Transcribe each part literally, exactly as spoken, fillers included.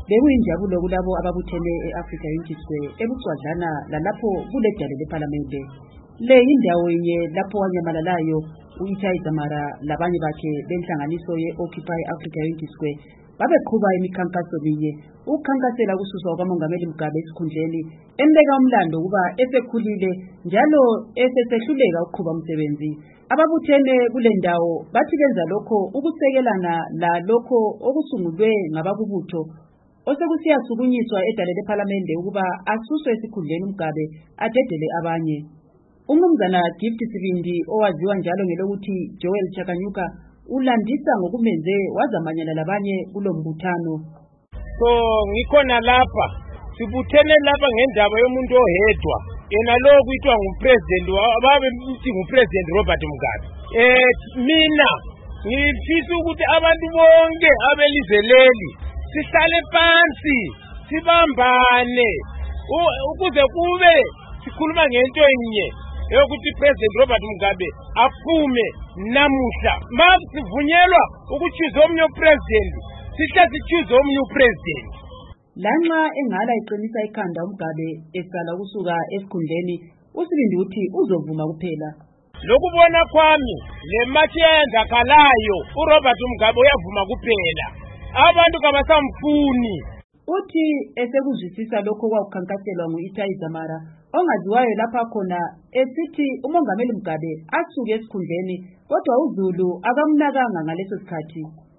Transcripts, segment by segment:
Bekuyinjabulo kulabo ababuthene e-Africa Unity Square ebucwadlana lalapho kule dale lePhalamende. Le indawo yenye lapho wanyamalalayo u-Itai Dzamara labanye bakhe benhlanganiso ye-Occupy Africa Unity Square babeqhuba imikhankaso minye ukukhankasela kususwa kwaMongameli Mugabe esikhundleni, embeka umlando kuba esekhulile njalo esesehluleka ukuqhuba umsebenzi. Ababuthene kule ndawo bathi benza lokho ukusekelana la lokho okusungulwe ngabakubutho osekusiyasukunyiswa edale lePhalamende ukuba asuswe esikhundleni Mugabe adedele abanye. Umnumzana Gift Sibindi owaziwa njalo ngelokuthi Joel Chakanyuka ulandisa ngokumenze wazamanyana labanye kulombuthano. So ngikhona lapha sibuthene lapha ngendaba yomuntu ohedwa yena lo kuyitwa ngupresident ababe mthi ngupresident Robert Mugabe. Eh mina ngifisa ukuthi abantu bonke abelizwe leli sihlale phansi sibambane ukuze kube sikhuluma ngento enye yokuthi President Robert Mugabe aphume namuhla. Masivunyelwa ukuchuza omnye president sihle sichuze omnye president. Lanxa engala iqinisa ikhanda uMugabe esala kusuka esikhundleni, uSibindi uthi uzovuma kuphela. Lokubona kwami le mathi yenzakalayo uRobert Mugabe uyavuma kuphela. Abantu kabasamfuni. Uthi esekuzwisisa lokho kwakukhankaselwa ngu-Itai Dzamara ongaziwayo lapha khona esithi uMongameli Mugabe asuke esikhundleni kodwa uZulu akamnakanga ngaleso sikhathi.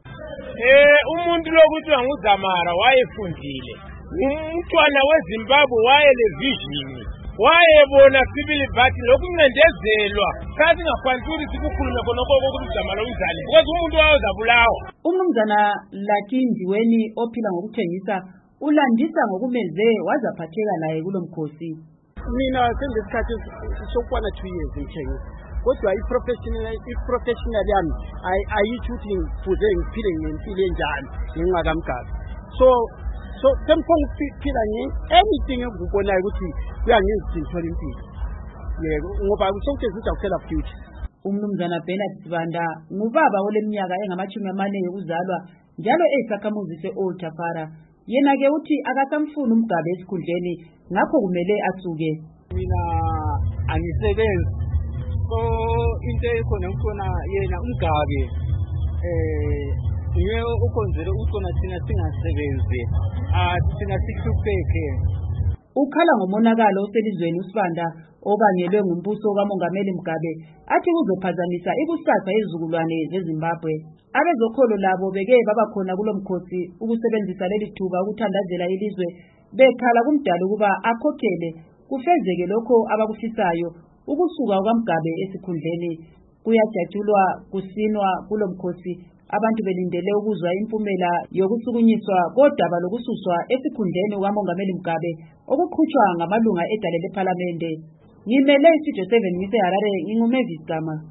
Eh umuntu lokuthiwa nguDzamara wayefundile. Umntwana weZimbabwe wayele vision. Wayebona sibili bathi lokuncendezelwa kazi ngakwanisa ukuthi sikukhulume khona kokho ukuthi Dzamara uyizali because umuntu wayozabulawa. Umnumzana Lucky Ndiweni ophila ngokuthengisa ulandisa ngokumeze wazaphatheka laye kulomkhosi. Mina sengesikhathi sokwana two years ngithengisa kodwa i-professional i-professional yami ayithi ukuthi ngifuze ngiphile ngempilo enjani ngenxa kaMugabe. So so semkhonga ukuphila nge anything engubonayo ukuthi kuyangenza ngithole impilo. Yebo ngoba sonke sithi akuphela future. Umnumzana Bernard Sibanda ngubaba oleminyaka engamachumi amane yokuzalwa njalo eyisakhamuzi se-Old Tafara. Yena ke uthi akasamfuni uMugabe esikhundleni ngakho kumele asuke. Mina angisebenzi so into ekhona ngkhona yena uMugabe eh yeye ukonzela ukona thina singasebenzi ah thina sihlupheke. Ukhala ngomonakalo oselizweni uSibanda obangelwe ngumbuso kaMongameli Mugabe athi kuzophazamisa ikusasa yezizukulwane zeZimbabwe. Abezokholo labo beke babakhona kulomkhosi ukusebenzisa leli thuba ukuthandazela ilizwe bekhala kumdala ukuba akhokhele kufezeke lokho abakufisayo ukusuka kwaMugabe esikhundleni. Kuyajatshulwa kusinwa kulomkhosi abantu belindele ukuzwa impumela yokusukunyiswa kodaba lokususwa esikhundleni kwaMongameli Mugabe okuqhutshwa ngamalunga edale lePhalamende. Ngimele iStudio seven ngise Harare, nginguMavis Gama.